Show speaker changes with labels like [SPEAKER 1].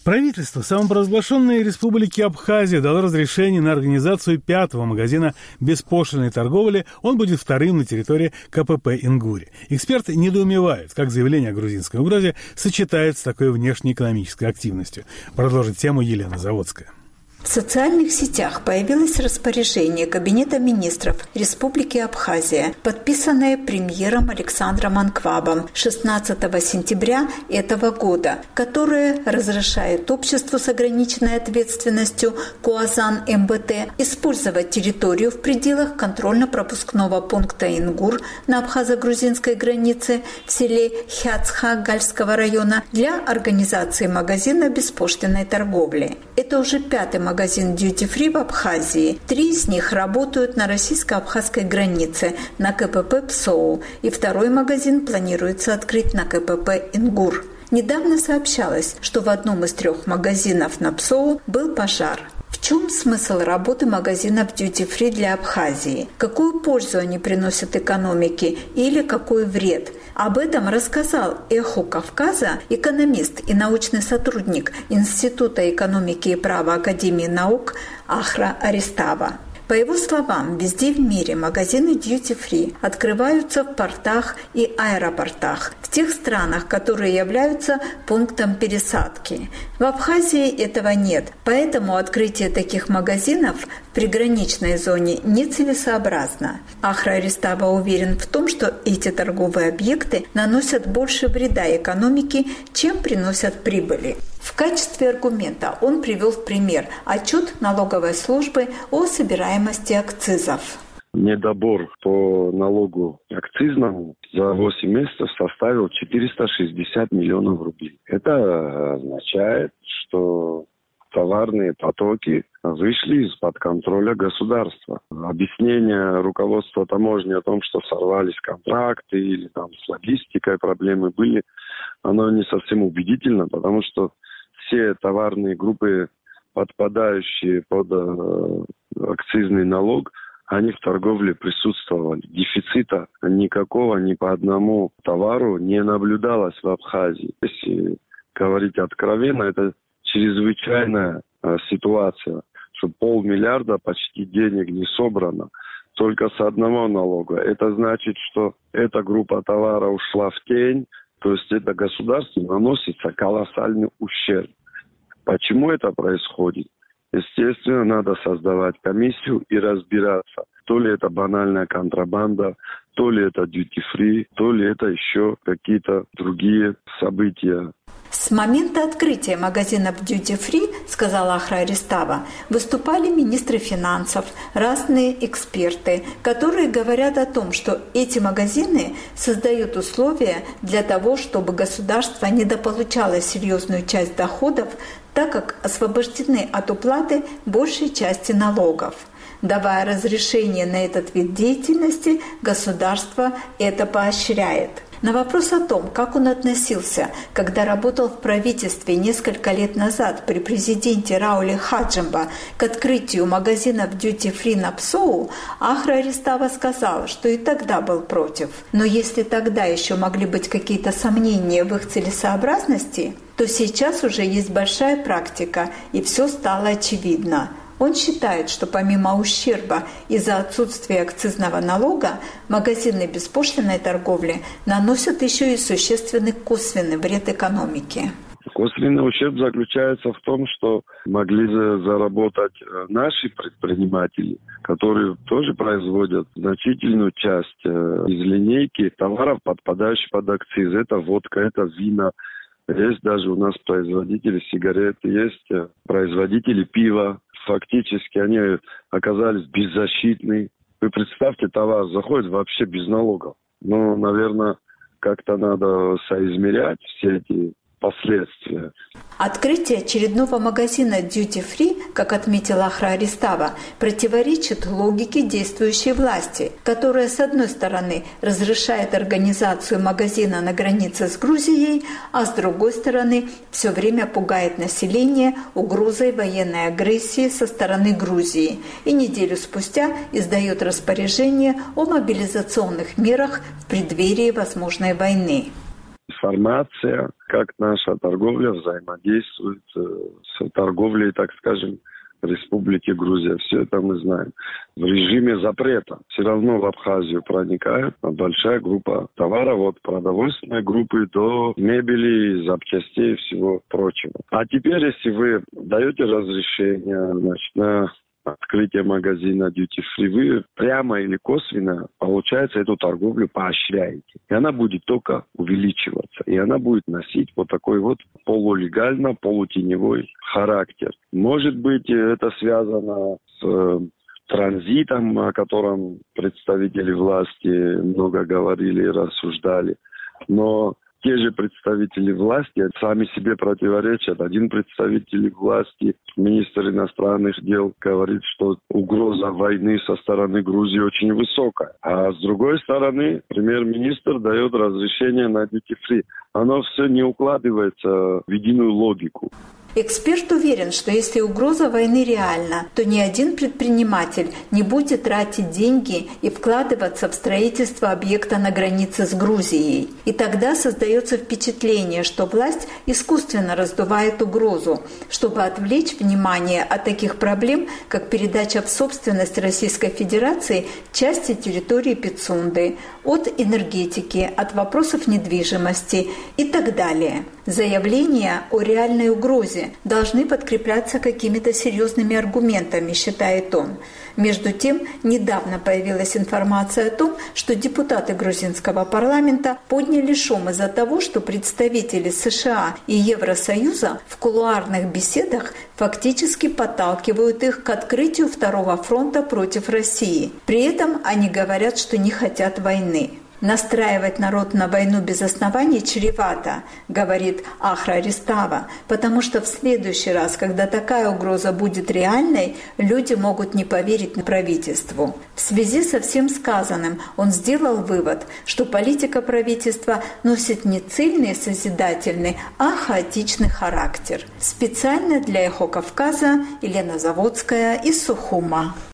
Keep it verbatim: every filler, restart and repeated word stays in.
[SPEAKER 1] Правительство самопровозглашенной республики Абхазия дало разрешение на организацию пятого магазина беспошлинной торговли. Он будет вторым на территории ка пэ пэ «Ингуре». Эксперты недоумевают, как заявление о грузинской угрозе сочетается с такой внешнеэкономической активностью. Продолжит тему Елена Заводская.
[SPEAKER 2] В социальных сетях появилось распоряжение Кабинета министров Республики Абхазия, подписанное премьером Александром Анквабом шестнадцатого сентября этого года, которое разрешает обществу с ограниченной ответственностью Куазан эм бэ тэ использовать территорию в пределах контрольно-пропускного пункта «Ингур» на абхазо-грузинской границе в селе Хяцха Гальского района для организации магазина беспошлинной торговли. Это уже пятый магазин магазин Duty Free в Абхазии. Три из них работают на российско-абхазской границе на ка пэ пэ «Псоу», и второй магазин планируется открыть на ка пэ пэ «Ингур». Недавно сообщалось, что в одном из трех магазинов на Псоу был пожар. В чем смысл работы магазинов Duty Free для Абхазии? Какую пользу они приносят экономике или какой вред? Об этом рассказал «Эхо Кавказа» экономист и научный сотрудник Института экономики и права Академии наук Ахра Аристава. По его словам, везде в мире магазины Duty Free открываются в портах и аэропортах, в тех странах, которые являются пунктом пересадки. В Абхазии этого нет, поэтому открытие таких магазинов в приграничной зоне нецелесообразно. Ахра Аристава уверен в том, что эти торговые объекты наносят больше вреда экономике, чем приносят прибыли. В качестве аргумента он привел в пример отчет налоговой службы о собираемости акцизов.
[SPEAKER 3] Недобор по налогу акцизному за восемь месяцев составил четыреста шестьдесят миллионов рублей. Это означает, что товарные потоки вышли из-под контроля государства. Объяснение руководства таможни о том, что сорвались контракты или там с логистикой проблемы были, оно не совсем убедительно, потому что все товарные группы, подпадающие под э, акцизный налог, они в торговле присутствовали. Дефицита никакого ни по одному товару не наблюдалось в Абхазии. Если говорить откровенно, это чрезвычайная э, ситуация, что полмиллиарда почти денег не собрано только с одного налога. Это значит, что эта группа товара ушла в тень, то есть это государству наносится колоссальный ущерб. Почему это происходит? Естественно, надо создавать комиссию и разбираться, то ли это банальная контрабанда, то ли это duty-free, то ли это еще какие-то другие события.
[SPEAKER 2] С момента открытия магазинов Duty Free, сказала Ахра Аристава, выступали министры финансов, разные эксперты, которые говорят о том, что эти магазины создают условия для того, чтобы государство недополучало серьезную часть доходов, так как освобождены от уплаты большей части налогов. Давая разрешение на этот вид деятельности, государство это поощряет. На вопрос о том, как он относился, когда работал в правительстве несколько лет назад при президенте Рауле Хаджимба к открытию магазинов Duty Free на Псоу, Ахра Аристава сказала, что и тогда был против. Но если тогда еще могли быть какие-то сомнения в их целесообразности, то сейчас уже есть большая практика, и все стало очевидно. Он считает, что помимо ущерба из-за отсутствия акцизного налога, магазины беспошлинной торговли наносят еще и существенный косвенный вред экономике.
[SPEAKER 3] Косвенный ущерб заключается в том, что могли заработать наши предприниматели, которые тоже производят значительную часть из линейки товаров, подпадающих под акциз. Это водка, это вино. Есть даже у нас производители сигарет, есть производители пива. Фактически они оказались беззащитны. Вы представьте, товар заходит вообще без налогов. Ну, наверное, как-то надо соизмерять все эти последствия.
[SPEAKER 2] Открытие очередного магазина Duty Free, как отметила Ахра Аристава, противоречит логике действующей власти, которая, с одной стороны, разрешает организацию магазина на границе с Грузией, а с другой стороны, все время пугает население угрозой военной агрессии со стороны Грузии и неделю спустя издает распоряжение о мобилизационных мерах в преддверии возможной войны.
[SPEAKER 3] информация, как наша торговля взаимодействует с торговлей, так скажем, Республики Грузия. Все это мы знаем. В режиме запрета все равно в Абхазию проникает большая группа товаров, от продовольственной группы до мебели, запчастей и всего прочего. А теперь, если вы даете разрешение, значит, на открытие магазина Duty Free, вы прямо или косвенно, получается, эту торговлю поощряете. И она будет только увеличиваться. И она будет носить вот такой вот полулегально, полутеневой характер. Может быть, это связано с э, транзитом, о котором представители власти много говорили и рассуждали. Но те же представители власти сами себе противоречат. Один представитель власти, министр иностранных дел, говорит, что угроза войны со стороны Грузии очень высокая. А с другой стороны, премьер-министр дает разрешение на duty free. Оно все не укладывается в единую логику.
[SPEAKER 2] Эксперт уверен, что если угроза войны реальна, то ни один предприниматель не будет тратить деньги и вкладываться в строительство объекта на границе с Грузией. И тогда создается впечатление, что власть искусственно раздувает угрозу, чтобы отвлечь внимание от таких проблем, как передача в собственность Российской Федерации части территории Пицунды, от энергетики, от вопросов недвижимости и так далее. Заявления о реальной угрозе должны подкрепляться какими-то серьезными аргументами, считает он. Между тем, недавно появилась информация о том, что депутаты грузинского парламента подняли шум из-за того, что представители США и Евросоюза в кулуарных беседах фактически подталкивают их к открытию второго фронта против России. При этом они говорят, что не хотят войны. Настраивать народ на войну без оснований чревато, говорит Ахра Ристава, потому что в следующий раз, когда такая угроза будет реальной, люди могут не поверить правительству. В связи со всем сказанным он сделал вывод, что политика правительства носит не цельный и созидательный, а хаотичный характер. Специально для Эхо Кавказа Елена Заводская из Сухума.